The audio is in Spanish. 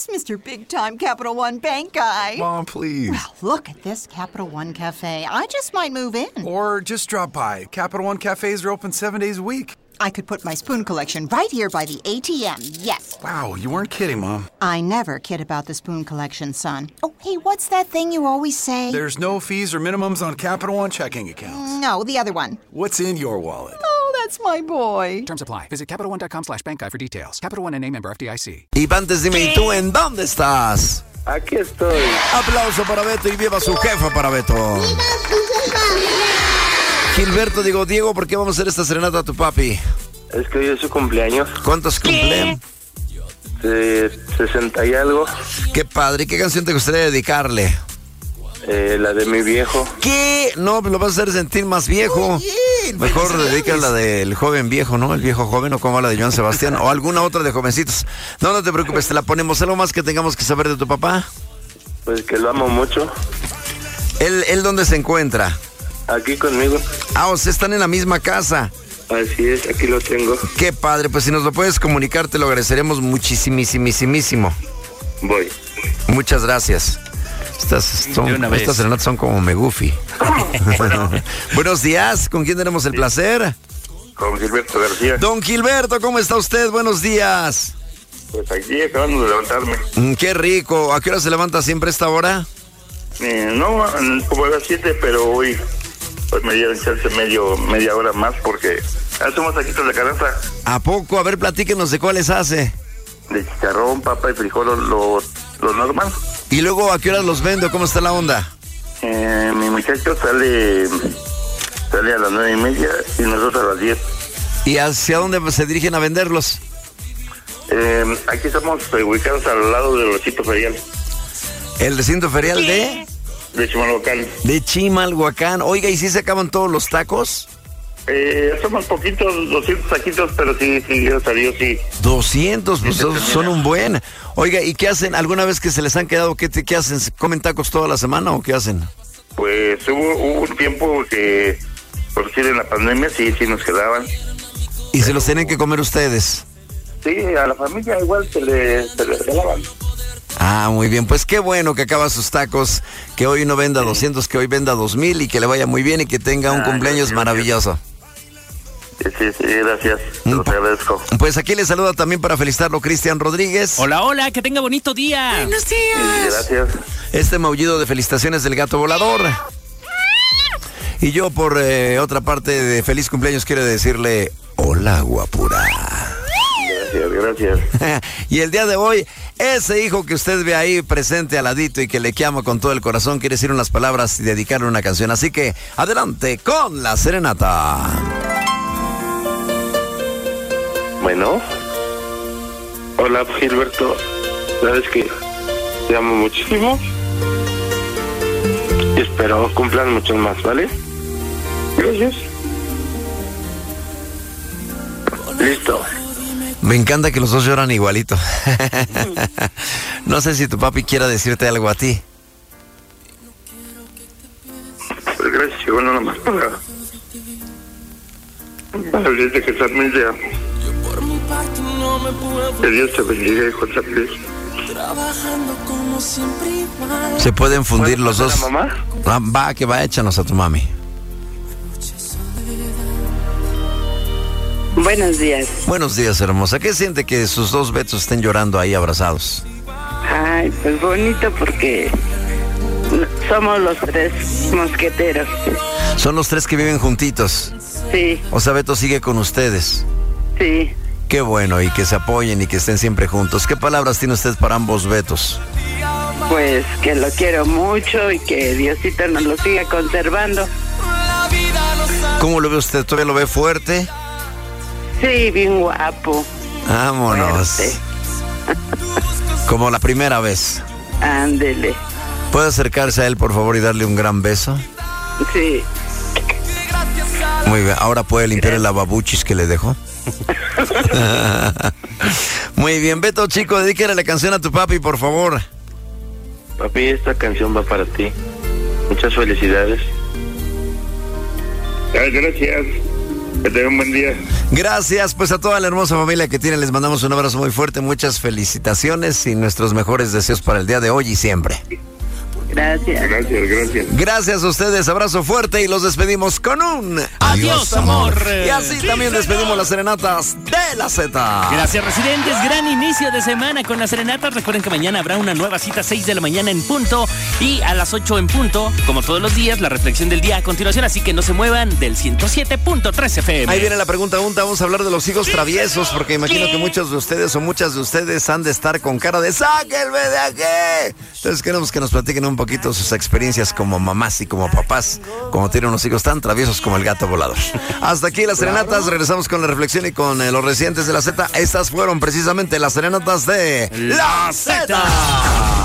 is Mr. Big Time Capital One Bank guy. Mom, please. Well, look at this Capital One Cafe. I just might move in. Or just drop by. Capital One cafes are open 7 days a week. I could put my spoon collection right here by the ATM, yes. Wow, you weren't kidding, Mom. I never kid about the spoon collection, son. Oh, hey, what's that thing you always say? There's no fees or minimums on Capital One checking accounts. No, the other one. What's in your wallet? Oh, that's my boy. Terms apply. Visit CapitalOne.com/bankguy for details. Capital One NA, member FDIC. Y antes dime, ¿y tú en dónde estás? Aquí estoy. Aplauso para Beto y viva su jefa para Beto. Gilberto, Diego, ¿por qué vamos a hacer esta serenata a tu papi? Es que hoy es su cumpleaños. ¿Cuántos cumple? 60 y algo. Qué padre. ¿Qué canción te gustaría dedicarle? La de mi viejo. ¿Qué? No, lo vas a hacer sentir más viejo. Mejor dedica la del joven viejo, ¿no? El viejo joven, o como la de Joan Sebastián, o alguna otra de jovencitos. No te preocupes, te la ponemos. ¿Algo más que tengamos que saber de tu papá? Pues que lo amo mucho. ¿Él dónde se encuentra? Aquí conmigo. Ah, o sea, están en la misma casa. Así es, aquí lo tengo. Qué padre, pues si nos lo puedes comunicar, te lo agradeceremos muchísimísimo. Voy. Muchas gracias. Estas serenatas son como Megufi. Buenos días, ¿con quién tenemos el placer? Con Gilberto García. Don Gilberto, ¿cómo está usted? Buenos días. Pues aquí acabando de levantarme. Qué rico. ¿A qué hora se levanta siempre a esta hora? No, como a las 7, pero hoy me dieron chance media hora más porque hacemos taquitos de canasta. ¿A poco? A ver, platíquenos de cuáles hace. De chicharrón, papa y frijol, lo normal. ¿Y luego a qué hora los vendo? ¿Cómo está la onda? Mi muchacho sale a las 9:30 y nosotros a las 10. ¿Y hacia dónde se dirigen a venderlos? Aquí estamos ubicados al lado del recinto ferial. ¿El recinto ferial de? De Chimalhuacán. De Chimalhuacán. Oiga, ¿y si se acaban todos los tacos? Somos poquitos, 200 taquitos, pero sí, gracias a Dios, sí. 200, pues son un buen. Oiga, ¿y qué hacen? ¿Alguna vez que se les han quedado, qué hacen? ¿Comen tacos toda la semana o qué hacen? Pues hubo un tiempo que, por decir, en la pandemia, sí nos quedaban. ¿Y pero se los tienen que comer ustedes? Sí, a la familia igual se les regalaban. Ah, muy bien, pues qué bueno que acaba sus tacos, que hoy no venda 200, que hoy venda 2,000 y que le vaya muy bien y que tenga un cumpleaños maravilloso. Sí, gracias, te lo agradezco. Pues aquí le saluda también para felicitarlo Cristian Rodríguez. Hola, que tenga bonito día. Buenos días. Gracias. Este maullido de felicitaciones del gato volador. Y yo por otra parte de feliz cumpleaños quiero decirle hola, guapura. Gracias. Y el día de hoy, ese hijo que usted ve ahí presente al ladito y que le llama con todo el corazón, quiere decir unas palabras y dedicarle una canción. Así que adelante con la serenata. Bueno. Hola, Gilberto. Sabes que te amo muchísimo. Y espero cumplan muchos más, ¿vale? Gracias. Listo. Me encanta que los dos lloran igualito. No sé si tu papi quiera decirte algo a ti. Pues gracias, bueno, nomás para decirte que también te amo. Que Dios te bendiga, hijo de Dios. ¿Se pueden fundir los dos? ¿Mamá? Va, échanos a tu mami. Buenos días. Buenos días, hermosa. ¿Qué siente que sus dos Betos estén llorando ahí abrazados? Ay, pues bonito porque somos los 3 mosqueteros. Son los 3 que viven juntitos. Sí. O sea, Beto sigue con ustedes. Sí. Qué bueno, y que se apoyen y que estén siempre juntos. ¿Qué palabras tiene usted para ambos Betos? Pues que lo quiero mucho y que Diosito nos lo siga conservando. ¿Cómo lo ve usted? ¿Todavía lo ve fuerte? Sí, bien guapo. Vámonos. Fuerte. Como la primera vez. Ándele. ¿Puede acercarse a él, por favor, y darle un gran beso? Sí. Muy bien. ¿Ahora puede limpiar el lavabuchis que le dejó? Muy bien. Beto, chico, dedíquele la canción a tu papi, por favor. Papi, esta canción va para ti. Muchas felicidades. Ay, gracias. Que tengan un buen día. Gracias, pues a toda la hermosa familia que tiene, les mandamos un abrazo muy fuerte, muchas felicitaciones y nuestros mejores deseos para el día de hoy y siempre. Gracias. Gracias a ustedes, abrazo fuerte y los despedimos con un Adiós, amor. Y así también despedimos las serenatas de la Z. Gracias, residentes. Gran inicio de semana con las serenatas. Recuerden que mañana habrá una nueva cita, 6 de la mañana en punto. Y a las 8 en punto, como todos los días, la reflexión del día a continuación. Así que no se muevan del 107.3 FM. Ahí viene la pregunta, vamos a hablar de los hijos traviesos, porque imagino que muchos de ustedes o muchas de ustedes han de estar con cara de ¡sáquenme de aquí! Entonces queremos que nos platiquen un poquito sus experiencias como mamás y como papás, como tienen unos hijos tan traviesos como el gato volador. Hasta aquí las serenatas, regresamos con la reflexión y con los residentes de la Z. Estas fueron precisamente las serenatas de La Z.